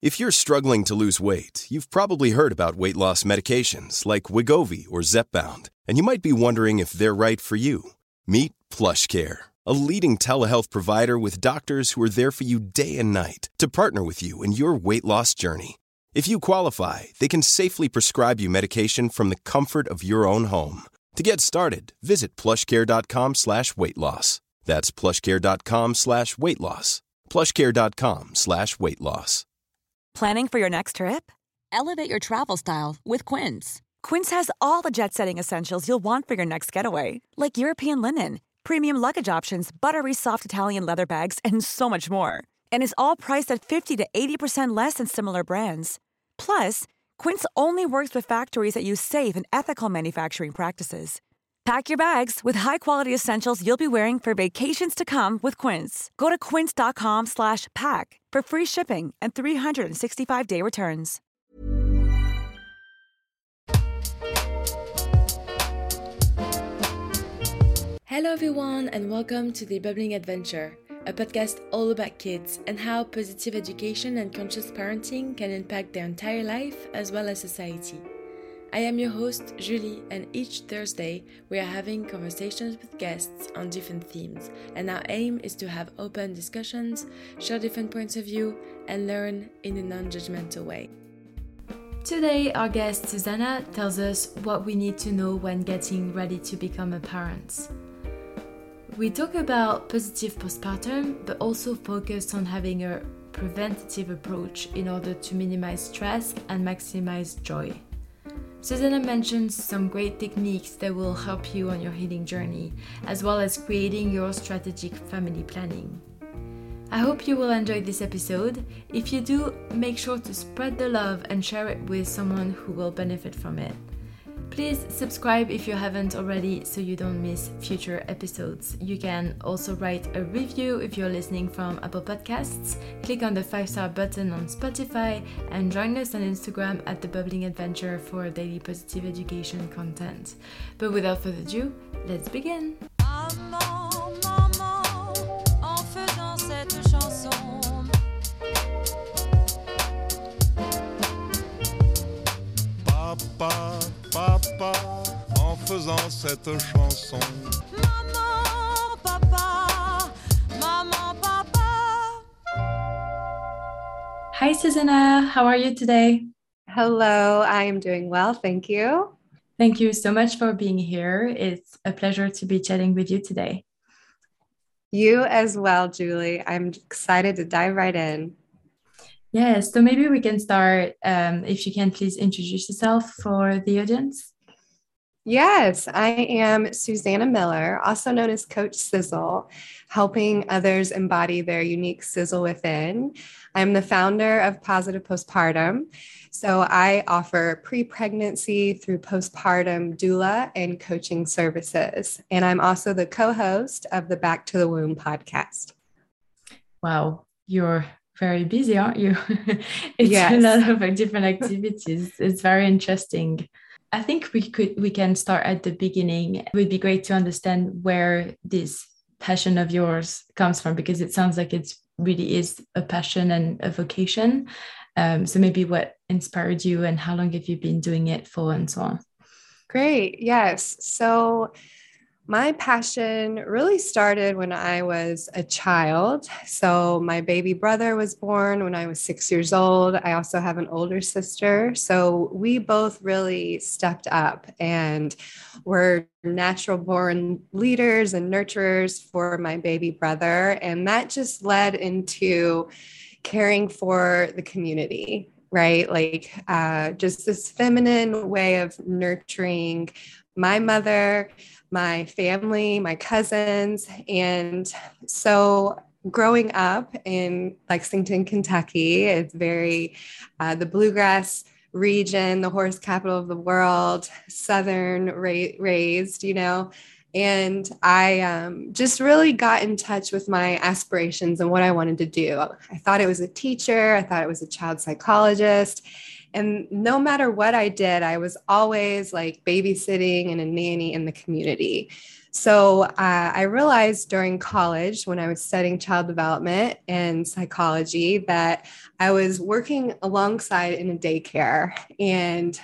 If you're struggling to lose weight, you've probably heard about weight loss medications like Wegovy or Zepbound, and you might be wondering if they're right for you. Meet PlushCare, a leading telehealth provider with doctors who are there for you day and night to partner with you in your weight loss journey. If you qualify, they can safely prescribe you medication from the comfort of your own home. To get started, visit plushcare.com/weightloss. That's plushcare.com/weightloss. plushcare.com/weightloss. Planning for your next trip? Elevate your travel style with Quince. Quince has all the jet-setting essentials you'll want for your next getaway, like European linen, premium luggage options, buttery soft Italian leather bags, and so much more. And is all priced at 50 to 80% less than similar brands. Plus, Quince only works with factories that use safe and ethical manufacturing practices. Pack your bags with high-quality essentials you'll be wearing for vacations to come with Quince. Go to quince.com/pack for free shipping and 365-day returns. Hello everyone and welcome to The Bubbling Adventure, a podcast all about kids and how positive education and conscious parenting can impact their entire life as well as society. I am your host, Julie, and each Thursday we are having conversations with guests on different themes, and our aim is to have open discussions, share different points of view, and learn in a non-judgmental way. Today, our guest Susanna tells us what we need to know when getting ready to become a parent. We talk about positive postpartum, but also focus on having a preventative approach in order to minimize stress and maximize joy. Susanna mentions some great techniques that will help you on your healing journey, as well as creating your strategic family planning. I hope you will enjoy this episode. If you do, make sure to spread the love and share it with someone who will benefit from it. Please subscribe if you haven't already so you don't miss future episodes. You can also write a review if you're listening from Apple Podcasts. Click on the 5-star button on Spotify and join us on Instagram at The Bubbling Adventure for daily positive education content. But without further ado, let's begin. Maman, maman, en faisant cette chanson. Papa, papa, en faisant cette chanson. Maman, papa, maman, papa. Hi Susanna, how are you today? Hello, I am doing well, thank you. Thank you so much for being here. It's a pleasure to be chatting with you today. You as well, Julie. I'm excited to dive right in. Yes, so maybe we can start, if you can please introduce yourself for the audience. Yes, I am Susanna Miller, also known as Coach Sizzle, helping others embody their unique sizzle within. I'm the founder of Positive Postpartum. So I offer pre-pregnancy through postpartum doula and coaching services. And I'm also the co-host of the Back to the Womb podcast. Wow, you're very busy, aren't you? It's Yes. a lot of different activities. It's very interesting. I think we can start at the beginning. It would be great to understand where this passion of yours comes from, because it sounds like it really is a passion and a vocation. So maybe what inspired you and how long have you been doing it for and so on? Great. Yes. So my passion really started when I was a child. So my baby brother was born when I was 6 years old. I also have an older sister. So we both really stepped up and were natural born leaders and nurturers for my baby brother. And that just led into caring for the community, right? Like just this feminine way of nurturing my mother, my family, my cousins. And so growing up in Lexington, Kentucky, it's very the bluegrass region, the horse capital of the world, Southern raised, you know, and I just really got in touch with my aspirations and what I wanted to do. I thought it was a teacher. I thought it was a child psychologist. And no matter what I did, I was always like babysitting and a nanny in the community. So I realized during college when I was studying child development and psychology that I was working alongside in a daycare and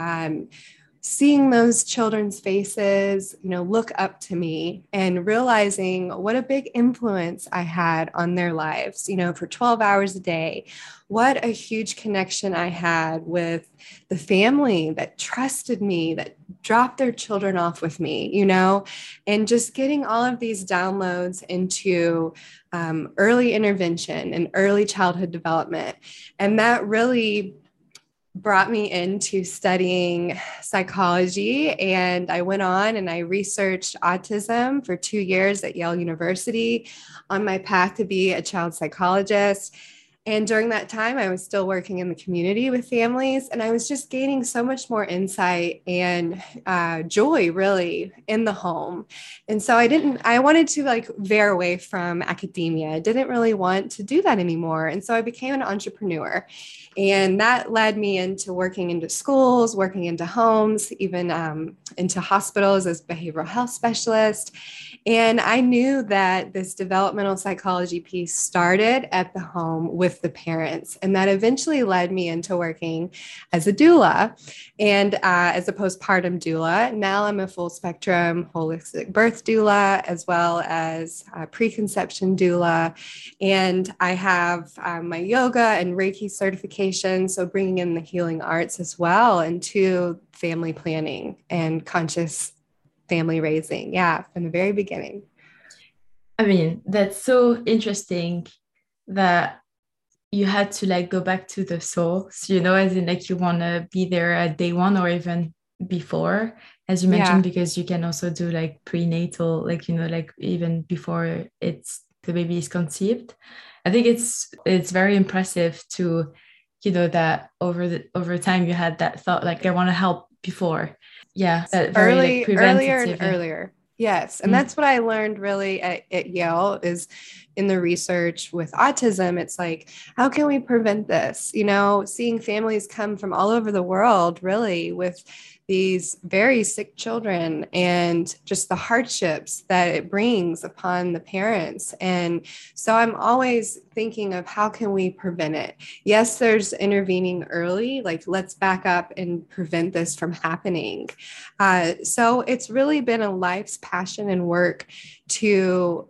seeing those children's faces, look up to me and realizing what a big influence I had on their lives, for 12 hours a day. What a huge connection I had with the family that trusted me, that dropped their children off with me, and just getting all of these downloads into early intervention and early childhood development. And that really brought me into studying psychology. And I went on and I researched autism for 2 years at Yale University on my path to be a child psychologist. And during that time, I was still working in the community with families, and I was just gaining so much more insight and joy really in the home. And so I wanted to veer away from academia. I didn't really want to do that anymore. And so I became an entrepreneur. And that led me into working into schools, working into homes, even into hospitals as behavioral health specialist. And I knew that this developmental psychology piece started at the home with the parents. And that eventually led me into working as a doula and as a postpartum doula. Now I'm a full spectrum holistic birth doula, as well as a preconception doula. And I have my yoga and Reiki certification. So bringing in the healing arts as well into family planning and conscious family raising. Yeah, from the very beginning. I mean, that's so interesting that you had to go back to the source, as in you want to be there at day one or even before, as you mentioned, because you can also do prenatal, even before the baby is conceived. I think it's very impressive to, that over time you had that thought, I want to help before. Yeah, that very earlier and earlier. Yes. And that's what I learned really at Yale is in the research with autism. It's how can we prevent this? Seeing families come from all over the world really with these very sick children and just the hardships that it brings upon the parents. And so I'm always thinking of how can we prevent it? Yes, there's intervening early, let's back up and prevent this from happening. So it's really been a life's passion and work to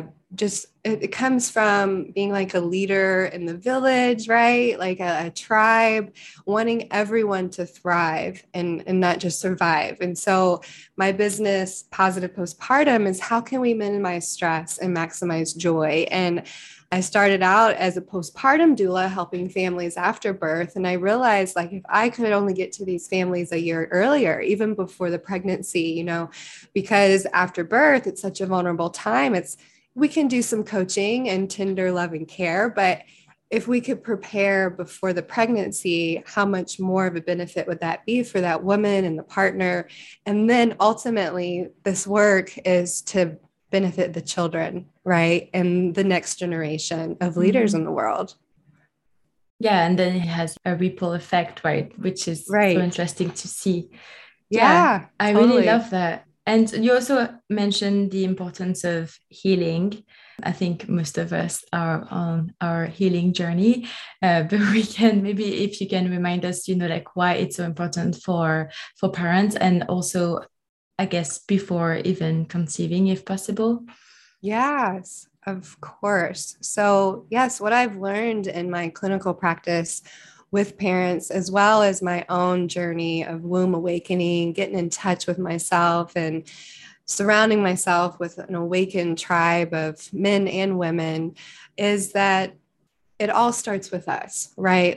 it comes from being a leader in the village, right? A tribe, wanting everyone to thrive and not just survive. And so my business, Positive Postpartum, is how can we minimize stress and maximize joy? And I started out as a postpartum doula helping families after birth. And I realized if I could only get to these families a year earlier, even before the pregnancy, because after birth, it's such a vulnerable time. We can do some coaching and tender loving care, but if we could prepare before the pregnancy, how much more of a benefit would that be for that woman and the partner? And then ultimately, this work is to benefit the children, right? And the next generation of leaders in the world. Yeah, and then it has a ripple effect, right? Which is so interesting to see. Yeah, I really love that. And you also mentioned the importance of healing. I think most of us are on our healing journey, but we can maybe, if you can remind us, why it's so important for parents, and also, I guess, before even conceiving, if possible. Yes, of course. So yes, what I've learned in my clinical practice with parents, as well as my own journey of womb awakening, getting in touch with myself and surrounding myself with an awakened tribe of men and women, is that it all starts with us, right?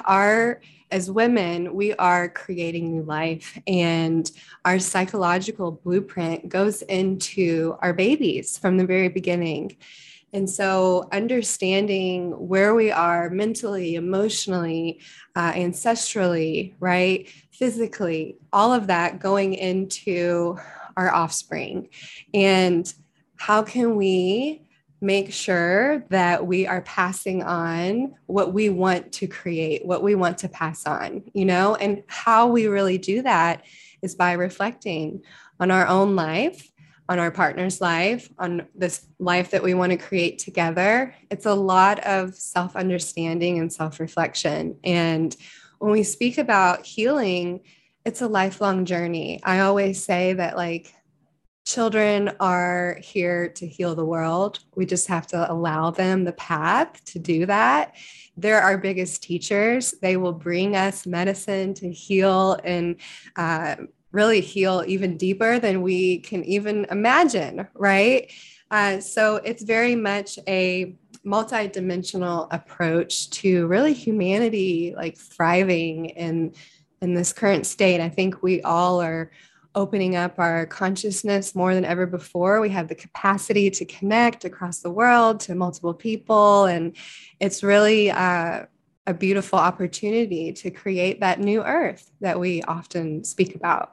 As women, we are creating new life, and our psychological blueprint goes into our babies from the very beginning. And so understanding where we are mentally, emotionally, ancestrally, right, physically, all of that going into our offspring. And how can we make sure that we are passing on what we want to create, what we want to pass on, and how we really do that is by reflecting on our own life, on our partner's life, on this life that we want to create together. It's a lot of self-understanding and self-reflection. And when we speak about healing, it's a lifelong journey. I always say that like children are here to heal the world. We just have to allow them the path to do that. They're our biggest teachers. They will bring us medicine to heal and really heal even deeper than we can even imagine, right? So it's very much a multidimensional approach to really humanity, like thriving in this current state. I think we all are opening up our consciousness more than ever before. We have the capacity to connect across the world to multiple people. And it's really a beautiful opportunity to create that new earth that we often speak about.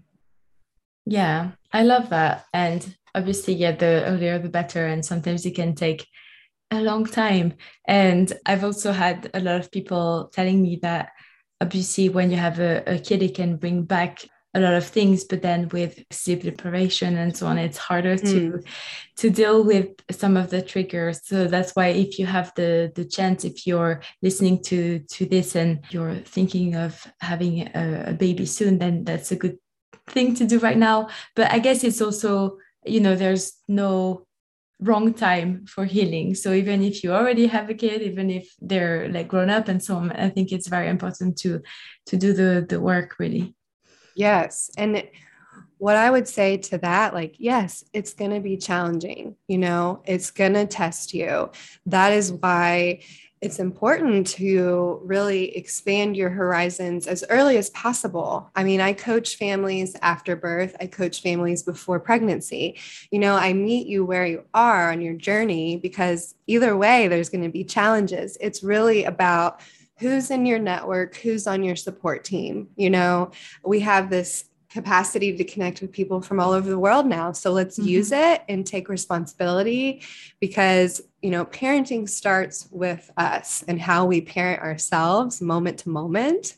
Yeah, I love that. And obviously, yeah, the earlier the better. And sometimes it can take a long time. And I've also had a lot of people telling me that obviously when you have a kid, it can bring back a lot of things, but then with sleep deprivation and so on, it's harder to deal with some of the triggers. So that's why if you have the chance, if you're listening to this and you're thinking of having a baby soon, then that's a good thing to do right now. But I guess it's also, there's no wrong time for healing. So even if you already have a kid, even if they're like grown up and so on, I think it's very important to do the work really. Yes. And what I would say to that, like, yes, it's going to be challenging, it's going to test you. That is why it's important to really expand your horizons as early as possible. I mean, I coach families after birth. I coach families before pregnancy. I meet you where you are on your journey because either way, there's going to be challenges. It's really about who's in your network, who's on your support team. We have this capacity to connect with people from all over the world now. So let's use it and take responsibility because, parenting starts with us and how we parent ourselves moment to moment.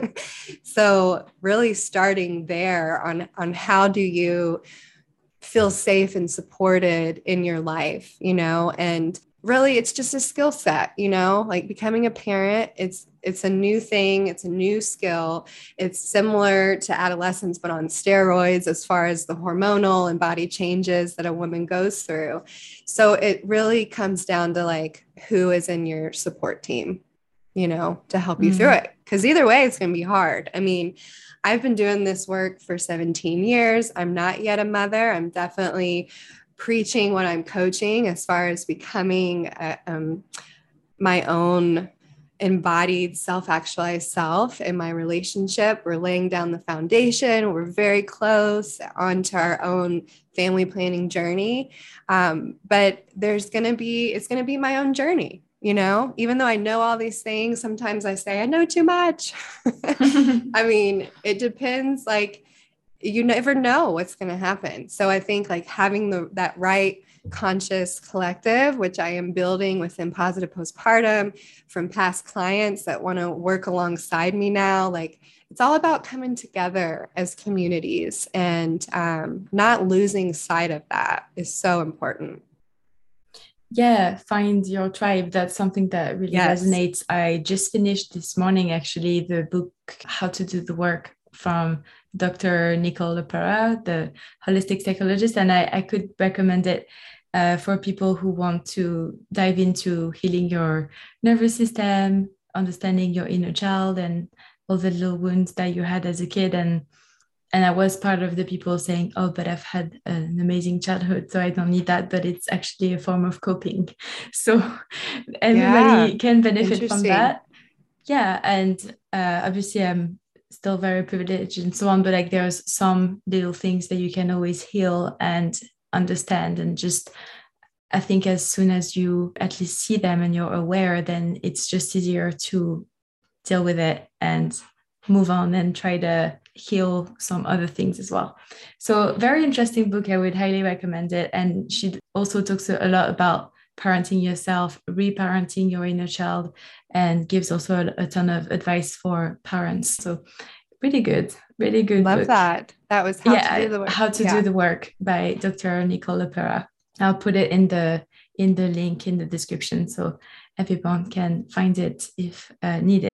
So really starting there on how do you feel safe and supported in your life, and really it's just a skill set, like becoming a parent. It's a new thing. It's a new skill. It's similar to adolescence, but on steroids as far as the hormonal and body changes that a woman goes through. So it really comes down to like, who is in your support team, to help you through it. Because either way, it's going to be hard. I mean, I've been doing this work for 17 years. I'm not yet a mother. I'm definitely preaching what I'm coaching as far as becoming my own embodied self-actualized self in my relationship. We're laying down the foundation. We're very close onto our own family planning journey. But it's going to be my own journey. Even though I know all these things, sometimes I say, I know too much. I mean, it depends. Like, you never know what's going to happen. So I think like having that right conscious collective, which I am building within Positive Postpartum from past clients that want to work alongside me now, like it's all about coming together as communities and not losing sight of that is so important. Yeah, find your tribe. That's something that really resonates. I just finished this morning, actually, the book, How to Do the Work from Dr. Nicole LePera, the holistic psychologist. And I could recommend it for people who want to dive into healing your nervous system, understanding your inner child and all the little wounds that you had as a kid. And I was part of the people saying, oh, but I've had an amazing childhood, so I don't need that. But it's actually a form of coping. So everybody can benefit from that. Yeah. And obviously I'm still very privileged and so on, but like there's some little things that you can always heal and understand. And just, I think as soon as you at least see them and you're aware, then it's just easier to deal with it and move on and try to heal some other things as well. So very interesting book. I would highly recommend it. And she also talks a lot about parenting yourself, reparenting your inner child, and gives also a ton of advice for parents. So pretty good. Really good Love book. that. That was How to Do the Work. How to Do the Work by Dr. Nicole LePera. I'll put it in the link in the description so everyone can find it if needed.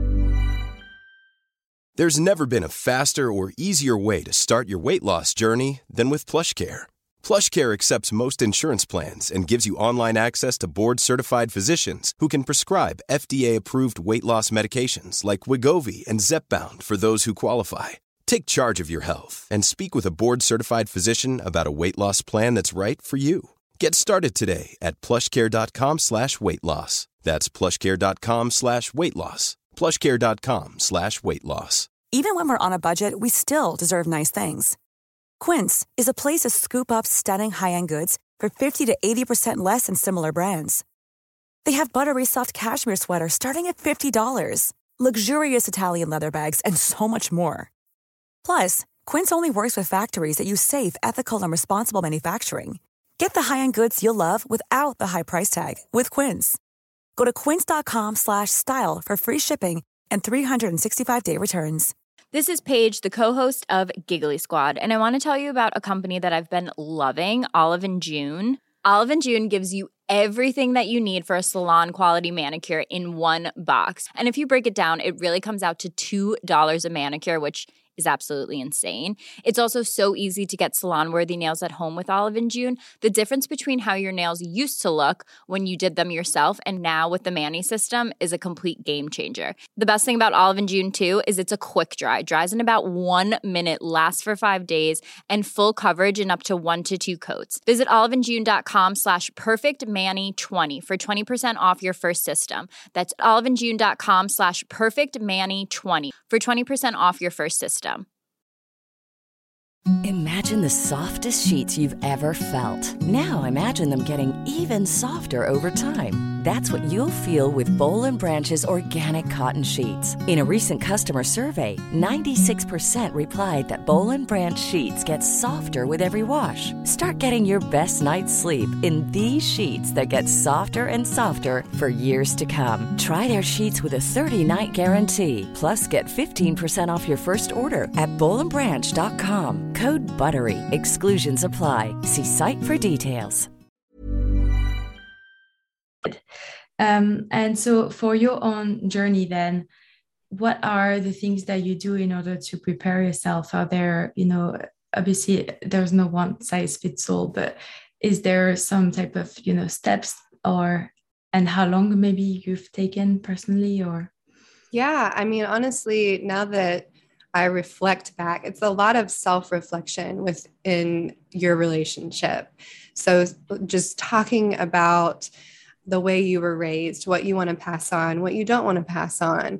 There's never been a faster or easier way to start your weight loss journey than with PlushCare. PlushCare accepts most insurance plans and gives you online access to board-certified physicians who can prescribe FDA-approved weight loss medications like Wegovy and Zepbound for those who qualify. Take charge of your health and speak with a board-certified physician about a weight loss plan that's right for you. Get started today at plushcare.com/weight-loss. That's plushcare.com/weight-loss. plushcare.com/weight-loss. Even when we're on a budget, we still deserve nice things. Quince is a place to scoop up stunning high-end goods for 50 to 80% less than similar brands. They have buttery soft cashmere sweaters starting at $50, luxurious Italian leather bags, and so much more. Plus, Quince only works with factories that use safe, ethical, and responsible manufacturing. Get the high-end goods you'll love without the high price tag with Quince. Go to quince.com/style for free shipping and 365-day returns. This is Paige, the co-host of Giggly Squad, and I want to tell you about a company that I've been loving, Olive and June. Olive and June gives you everything that you need for a salon-quality manicure in one box. And if you break it down, it really comes out to $2 a manicure, which is absolutely insane. It's also so easy to get salon-worthy nails at home with Olive and June. The difference between how your nails used to look when you did them yourself and now with the Mani system is a complete game changer. The best thing about Olive and June, too, is it's a quick dry. Dries in about 1 minute, lasts for 5 days, and full coverage in up to 1 to 2 coats. Visit oliveandjune.com/perfectmani20 for 20% off your first system. That's oliveandjune.com/perfectmani20 for 20% off your first system. Imagine the softest sheets you've ever felt. Now imagine them getting even softer over time. That's what you'll feel with Boll & Branch's organic cotton sheets. In a recent customer survey, 96% replied that Boll & Branch sheets get softer with every wash. Start getting your best night's sleep in these sheets that get softer and softer for years to come. Try their sheets with a 30-night guarantee. Plus, get 15% off your first order at bollandbranch.com. Code BUTTERY. Exclusions apply. See site for details. And so for your own journey then, what are the things that you do in order to prepare yourself? Are there, obviously there's no one size fits all, but is there some type of, steps and how long maybe you've taken personally or? Yeah, I mean, honestly, now that I reflect back, it's a lot of self-reflection within your relationship. So just talking about the way you were raised, what you want to pass on, what you don't want to pass on,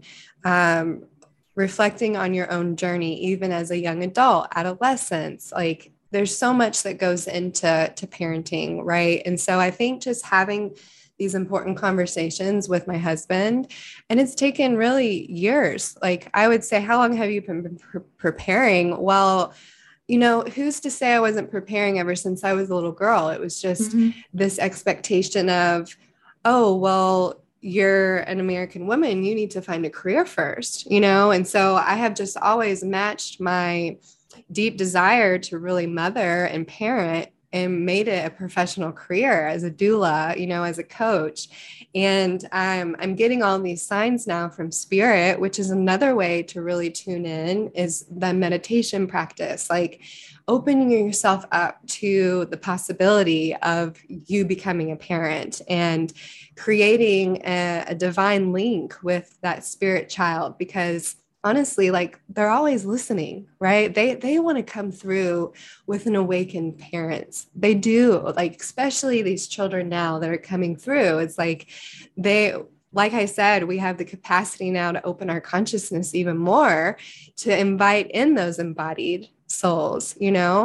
reflecting on your own journey, even as a young adult, adolescence, like there's so much that goes into parenting, right? And so I think just having these important conversations with my husband, and it's taken really years. Like I would say, how long have you been preparing? Well, who's to say I wasn't preparing ever since I was a little girl? It was just this expectation of, oh, well, you're an American woman, you need to find a career first, And so I have just always matched my deep desire to really mother and parent and made it a professional career as a doula, as a coach. And I'm getting all these signs now from spirit, which is another way to really tune in is the meditation practice, like opening yourself up to the possibility of you becoming a parent and creating a divine link with that spirit child, because honestly, like they're always listening, right? They want to come through with an awakened parent. They do, like, especially these children now that are coming through. It's like like I said, we have the capacity now to open our consciousness even more to invite in those embodied souls,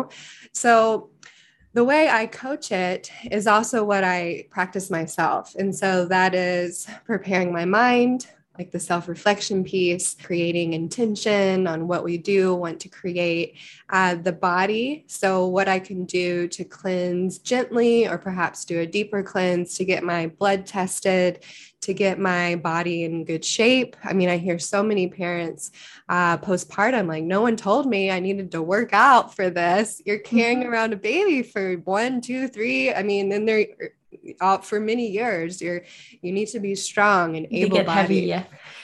So the way I coach it is also what I practice myself. And so that is preparing my mind, like the self-reflection piece, creating intention on what we do want to create, the body. So what I can do to cleanse gently, or perhaps do a deeper cleanse to get my blood tested, to get my body in good shape. I mean, I hear so many parents postpartum, like, no one told me I needed to work out for this. You're carrying around a baby for 1, 2, 3. I mean, then they're out for many years. You need to be strong and able-bodied.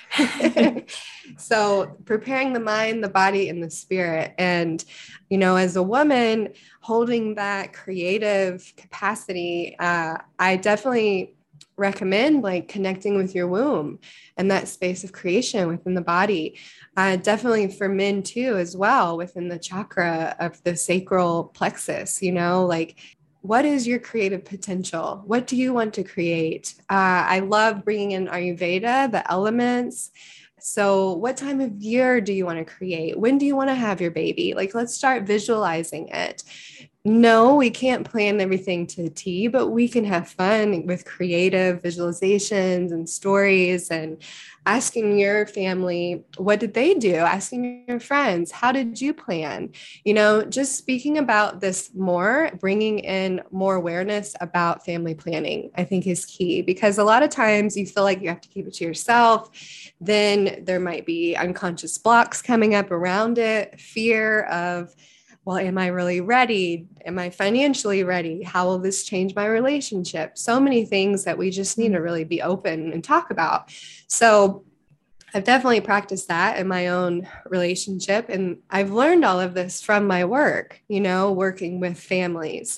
So preparing the mind, the body, and the spirit. And, you know, as a woman holding that creative capacity, I definitely recommend like connecting with your womb and that space of creation within the body. Definitely for men too, as well, within the chakra of the sacral plexus, you know, like, what is your creative potential? What do you want to create? I love bringing in Ayurveda, the elements. So what time of year do you want to create? When do you want to have your baby? Like, let's start visualizing it. No, we can't plan everything to the T, but we can have fun with creative visualizations and stories, and asking your family, what did they do? Asking your friends, how did you plan? You know, just speaking about this more, bringing in more awareness about family planning, I think is key, because a lot of times you feel like you have to keep it to yourself. Then there might be unconscious blocks coming up around it, fear of, well, am I really ready? Am I financially ready? How will this change my relationship? So many things that we just need to really be open and talk about. So I've definitely practiced that in my own relationship. And I've learned all of this from my work, you know, working with families.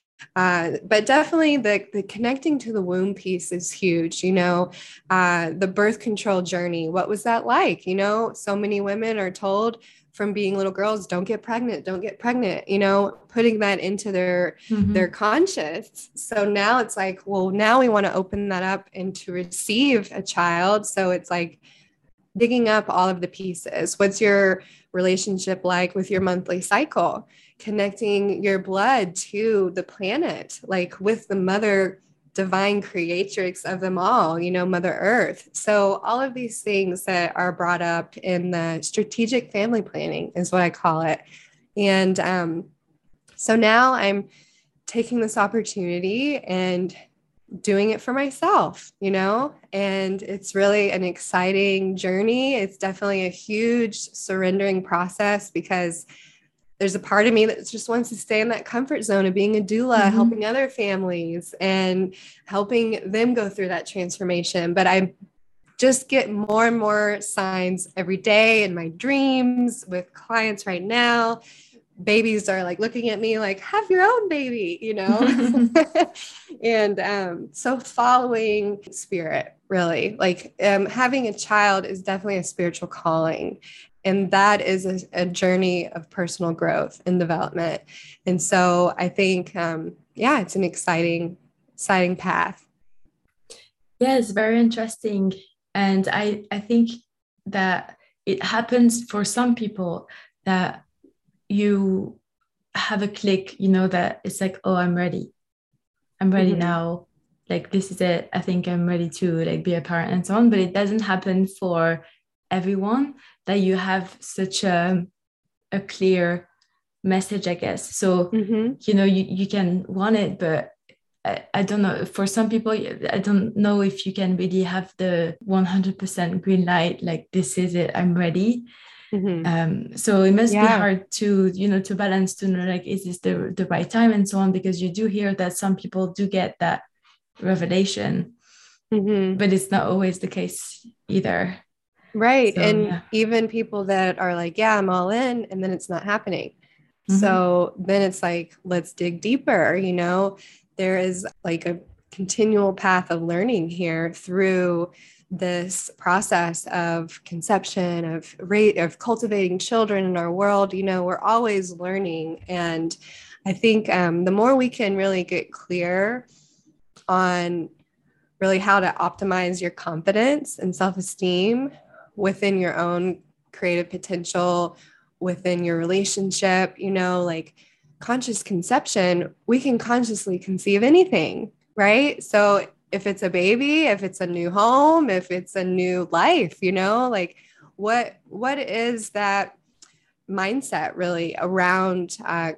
But definitely the connecting to the womb piece is huge. You know, the birth control journey, what was that like? You know, so many women are told from being little girls, don't get pregnant, you know, putting that into their conscious. So now it's like, well, now we want to open that up and to receive a child. So it's like digging up all of the pieces. What's your relationship like with your monthly cycle? Connecting your blood to the planet, like with the mother divine creatrix of them all, you know, Mother Earth. So all of these things that are brought up in the strategic family planning is what I call it. And so now I'm taking this opportunity and doing it for myself, you know, and it's really an exciting journey. It's definitely a huge surrendering process, because there's a part of me that just wants to stay in that comfort zone of being a doula, helping other families and helping them go through that transformation. But I just get more and more signs every day in my dreams with clients right now. Babies are like looking at me like, have your own baby, you know? And so following spirit, really, like having a child is definitely a spiritual calling. And that is a journey of personal growth and development. And so I think, it's an exciting path. Yeah, it's very interesting. And I think that it happens for some people that you have a click, you know, that it's like, oh, I'm ready now. Like, this is it. I think I'm ready to like be a parent and so on. But it doesn't happen for everyone, that you have such a clear message, I guess. So, you know, you can want it, but I don't know. For some people, I don't know if you can really have the 100% green light, like, this is it, I'm ready. So it must be hard to, you know, to balance, to know, like, is this the right time and so on, because you do hear that some people do get that revelation, but it's not always the case either. Right. So, and even people that are like, yeah, I'm all in, and then it's not happening. So then it's like, let's dig deeper. You know, there is like a continual path of learning here through this process of conception, of cultivating children in our world. You know, we're always learning. And I think the more we can really get clear on really how to optimize your confidence and self-esteem within your own creative potential, within your relationship, you know, like conscious conception, we can consciously conceive anything, right? So if it's a baby, if it's a new home, if it's a new life, like what is that mindset really around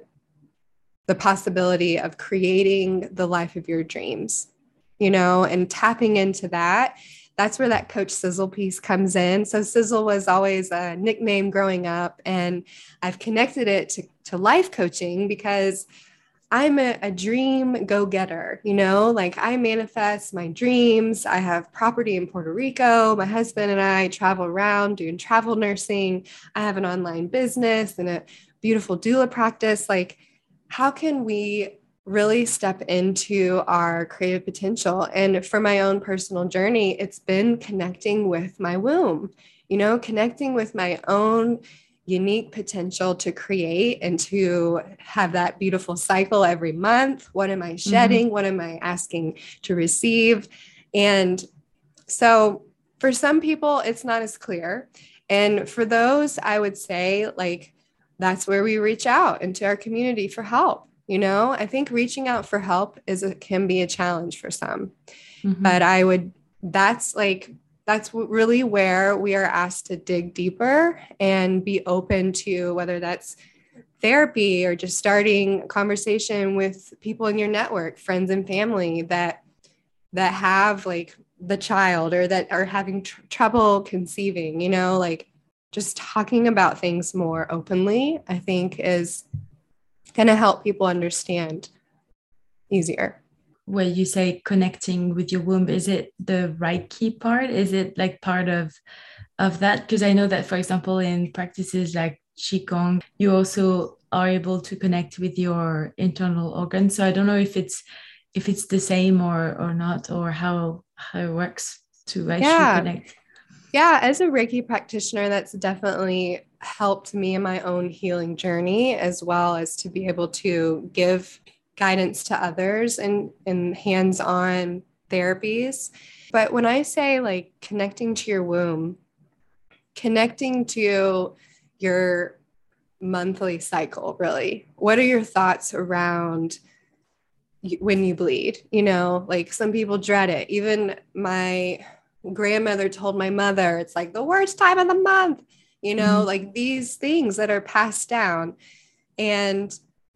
the possibility of creating the life of your dreams, and tapping into that. That's where that Coach Sizzle piece comes in. So Sizzle was always a nickname growing up, and I've connected it to life coaching because I'm a dream go-getter, like I manifest my dreams. I have property in Puerto Rico. My husband and I travel around doing travel nursing. I have an online business and a beautiful doula practice. Like, how can we really step into our creative potential? And for my own personal journey, it's been connecting with my womb, connecting with my own unique potential to create and to have that beautiful cycle every month. What am I shedding? What am I asking to receive? And so for some people, it's not as clear. And for those, I would say, like, that's where we reach out into our community for help. I think reaching out for help can be a challenge for some, but that's really where we are asked to dig deeper and be open to whether that's therapy or just starting a conversation with people in your network, friends and family that have like the child or that are having trouble conceiving, like just talking about things more openly, I think is going to help people understand easier. When you say connecting with your womb, is it the Reiki part? Is it like part of that? Because I know that, for example, in practices like Qigong, you also are able to connect with your internal organs. So I don't know if it's the same or not, or how it works to actually connect. Yeah, as a Reiki practitioner, that's definitely helped me in my own healing journey, as well as to be able to give guidance to others and hands-on therapies. But when I say like connecting to your womb, connecting to your monthly cycle, really, what are your thoughts around when you bleed? Like some people dread it. Even my grandmother told my mother, it's like the worst time of the month, like these things that are passed down. And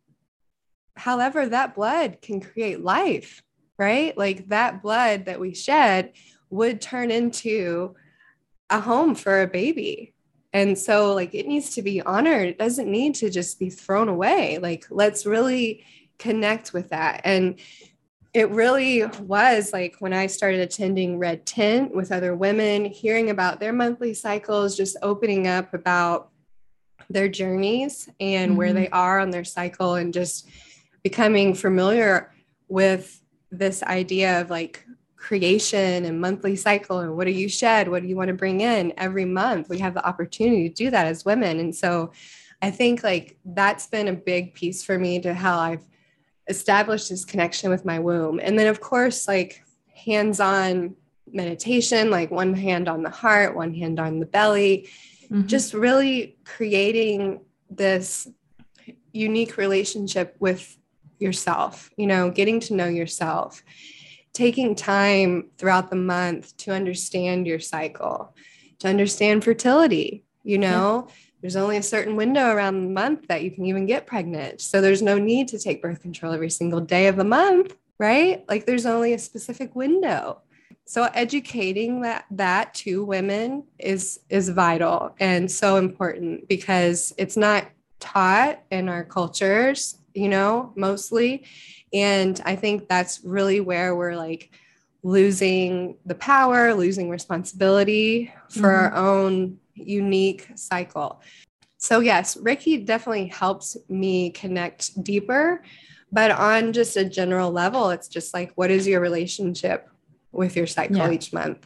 however, that blood can create life, right? Like that blood that we shed would turn into a home for a baby. And so like it needs to be honored. It doesn't need to just be thrown away. Like, let's really connect with that. And it really was like when I started attending Red Tent with other women, hearing about their monthly cycles, just opening up about their journeys and where they are on their cycle, and just becoming familiar with this idea of like creation and monthly cycle. And what do you shed? What do you want to bring in every month? We have the opportunity to do that as women. And so I think like that's been a big piece for me to how I've established this connection with my womb. And then of course, like hands-on meditation, like one hand on the heart, one hand on the belly, just really creating this unique relationship with yourself, getting to know yourself, taking time throughout the month to understand your cycle, to understand fertility, There's only a certain window around the month that you can even get pregnant. So there's no need to take birth control every single day of the month, right? Like there's only a specific window. So educating that to women is vital and so important, because it's not taught in our cultures, mostly. And I think that's really where we're like losing the power, losing responsibility for our own unique cycle. So yes, Reiki definitely helps me connect deeper, but on just a general level, it's just like, what is your relationship with your cycle each month,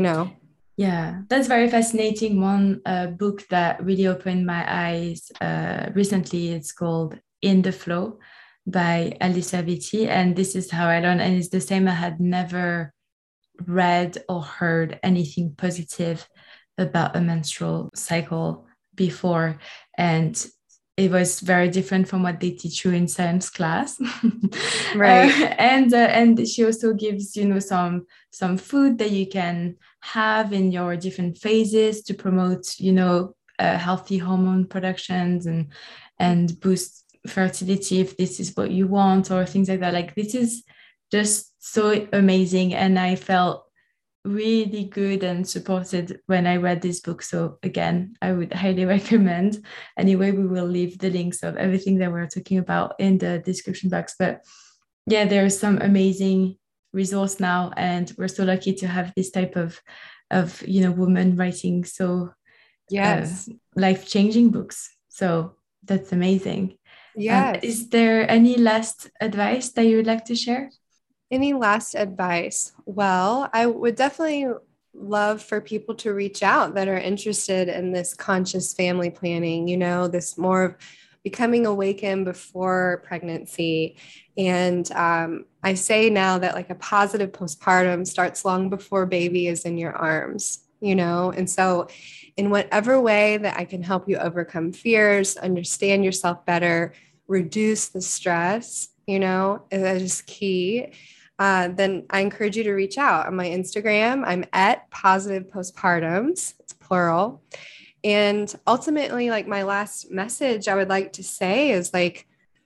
Yeah, that's very fascinating. One book that really opened my eyes recently, it's called In the Flow by Alisa Vitti. And this is how I learned. And it's the same. I had never read or heard anything positive about a menstrual cycle before. And it was very different from what they teach you in Sam's class. Right. And she also gives, some food that you can have in your different phases to promote, healthy hormone productions and boost fertility if this is what you want, or things like that. Like, this is just so amazing. And I felt really good and supported when I read this book. So again, I would highly recommend. Anyway, we will leave the links of everything that we're talking about in the description box. But yeah, there's some amazing resource now, and we're so lucky to have this type of women writing so life-changing books. So that's amazing. Yes. Is there any last advice that you would like to share? Any last advice? Well, I would definitely love for people to reach out that are interested in this conscious family planning, this more of becoming awakened before pregnancy. And I say now that like a positive postpartum starts long before baby is in your arms, and so in whatever way that I can help you overcome fears, understand yourself better, reduce the stress, that is key. Then I encourage you to reach out. On my Instagram, I'm at Positive Postpartums. It's plural. And ultimately, like, my last message I would like to say is like,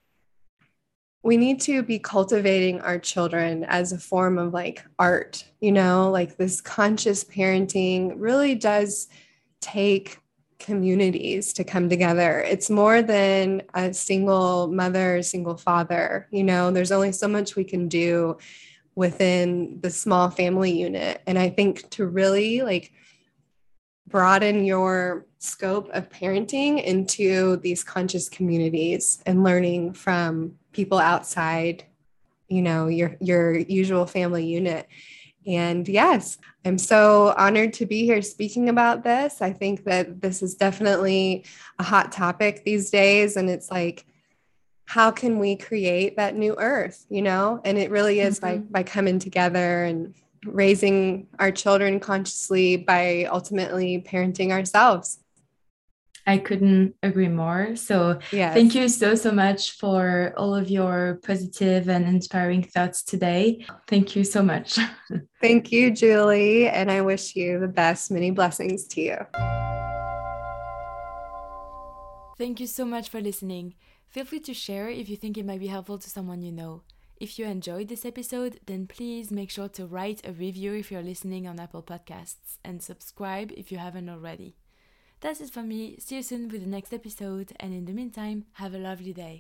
we need to be cultivating our children as a form of like art, like this conscious parenting really does take communities to come together. It's more than a single mother, single father, there's only so much we can do within the small family unit. And I think to really like broaden your scope of parenting into these conscious communities and learning from people outside, your usual family unit. And yes, I'm so honored to be here speaking about this. I think that this is definitely a hot topic these days. And it's like, how can we create that new earth, And it really is by coming together and raising our children consciously, by ultimately parenting ourselves. I couldn't agree more. So Thank you so much for all of your positive and inspiring thoughts today. Thank you so much. Thank you, Julie. And I wish you the best. Many blessings to you. Thank you so much for listening. Feel free to share if you think it might be helpful to someone you know. If you enjoyed this episode, then please make sure to write a review if you're listening on Apple Podcasts, and subscribe if you haven't already. That's it from me. See you soon with the next episode, and in the meantime, have a lovely day.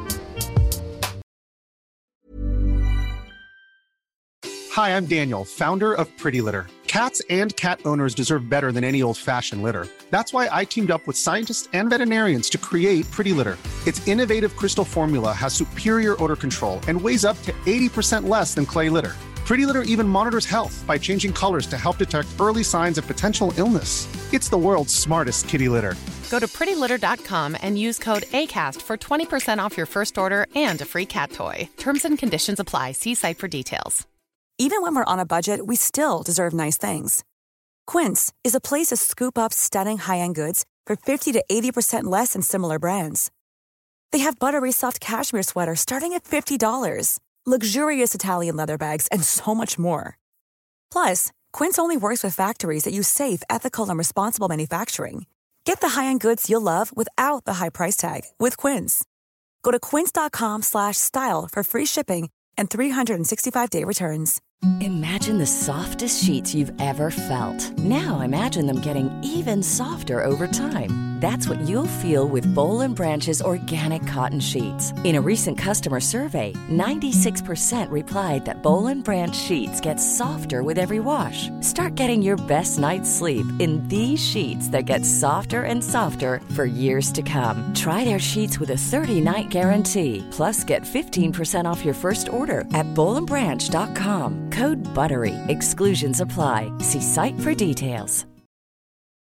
Hi, I'm Daniel, founder of Pretty Litter. Cats and cat owners deserve better than any old-fashioned litter. That's why I teamed up with scientists and veterinarians to create Pretty Litter. Its innovative crystal formula has superior odor control and weighs up to 80% less than clay litter. Pretty Litter even monitors health by changing colors to help detect early signs of potential illness. It's the world's smartest kitty litter. Go to prettylitter.com and use code ACAST for 20% off your first order and a free cat toy. Terms and conditions apply. See site for details. Even when we're on a budget, we still deserve nice things. Quince is a place to scoop up stunning high-end goods for 50 to 80% less than similar brands. They have buttery soft cashmere sweaters starting at $50, luxurious Italian leather bags, and so much more. Plus, Quince only works with factories that use safe, ethical, and responsible manufacturing. Get the high-end goods you'll love without the high price tag with Quince. Go to quince.com/style for free shipping and 365-day returns. Imagine the softest sheets you've ever felt. Now imagine them getting even softer over time. That's what you'll feel with Boll & Branch's organic cotton sheets. In a recent customer survey, 96% replied that Boll & Branch sheets get softer with every wash. Start getting your best night's sleep in these sheets that get softer and softer for years to come. Try their sheets with a 30-night guarantee. Plus, get 15% off your first order at bollandbranch.com. Code BUTTERY. Exclusions apply. See site for details.